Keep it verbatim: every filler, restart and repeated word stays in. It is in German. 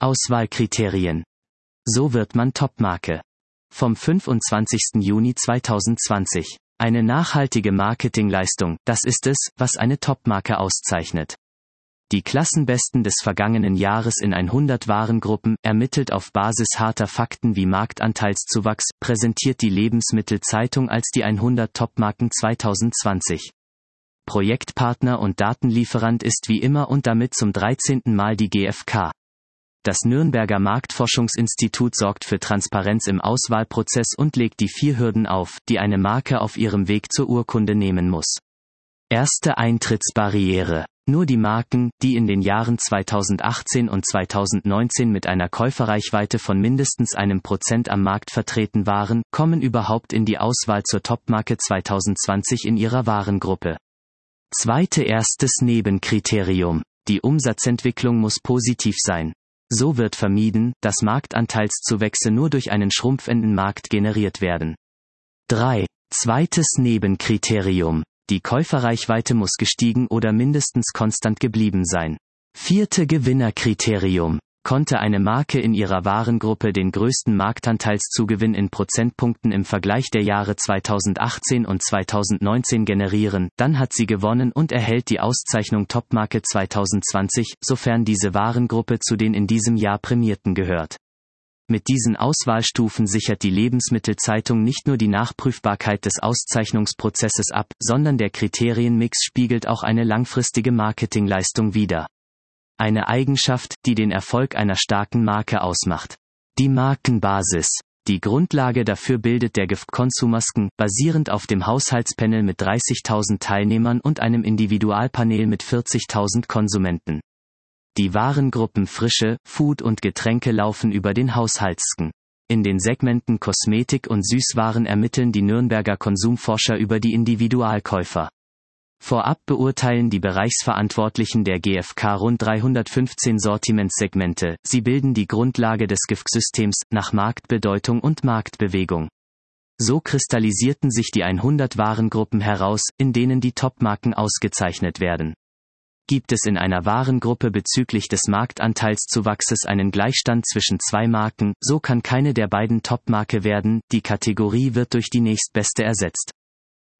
Auswahlkriterien. So wird man Topmarke. Vom fünfundzwanzigsten Juni zweitausendzwanzig. Eine nachhaltige Marketingleistung, das ist es, was eine Topmarke auszeichnet. Die Klassenbesten des vergangenen Jahres in hundert Warengruppen, ermittelt auf Basis harter Fakten wie Marktanteilszuwachs, präsentiert die Lebensmittelzeitung als die hundert Topmarken zweitausendzwanzig. Projektpartner und Datenlieferant ist wie immer und damit zum dreizehnten Mal die G F K. Das Nürnberger Marktforschungsinstitut sorgt für Transparenz im Auswahlprozess und legt die vier Hürden auf, die eine Marke auf ihrem Weg zur Urkunde nehmen muss. Erste Eintrittsbarriere. Nur die Marken, die in den Jahren zweitausendachtzehn und zweitausendneunzehn mit einer Käuferreichweite von mindestens einem Prozent am Markt vertreten waren, kommen überhaupt in die Auswahl zur Topmarke zweitausendzwanzig in ihrer Warengruppe. Zweite erstes Nebenkriterium. Die Umsatzentwicklung muss positiv sein. So wird vermieden, dass Marktanteilszuwächse nur durch einen schrumpfenden Markt generiert werden. drei. Zweites Nebenkriterium. Die Käuferreichweite muss gestiegen oder mindestens konstant geblieben sein. Vierte Gewinnerkriterium. Konnte eine Marke in ihrer Warengruppe den größten Marktanteilszugewinn in Prozentpunkten im Vergleich der Jahre zweitausendachtzehn und zweitausendneunzehn generieren, dann hat sie gewonnen und erhält die Auszeichnung Topmarke zweitausendzwanzig, sofern diese Warengruppe zu den in diesem Jahr Prämierten gehört. Mit diesen Auswahlstufen sichert die Lebensmittelzeitung nicht nur die Nachprüfbarkeit des Auszeichnungsprozesses ab, sondern der Kriterienmix spiegelt auch eine langfristige Marketingleistung wider. Eine Eigenschaft, die den Erfolg einer starken Marke ausmacht. Die Markenbasis. Die Grundlage dafür bildet der G F K-Konsumerscan, basierend auf dem Haushaltspanel mit dreißigtausend Teilnehmern und einem Individualpanel mit vierzigtausend Konsumenten. Die Warengruppen Frische, Food und Getränke laufen über den Haushaltsscan. In den Segmenten Kosmetik und Süßwaren ermitteln die Nürnberger Konsumforscher über die Individualkäufer. Vorab beurteilen die Bereichsverantwortlichen der G F K rund dreihundertfünfzehn Sortimentssegmente, sie bilden die Grundlage des G F K-Systems, nach Marktbedeutung und Marktbewegung. So kristallisierten sich die hundert Warengruppen heraus, in denen die Topmarken ausgezeichnet werden. Gibt es in einer Warengruppe bezüglich des Marktanteilszuwachses einen Gleichstand zwischen zwei Marken, so kann keine der beiden Topmarke werden, die Kategorie wird durch die nächstbeste ersetzt.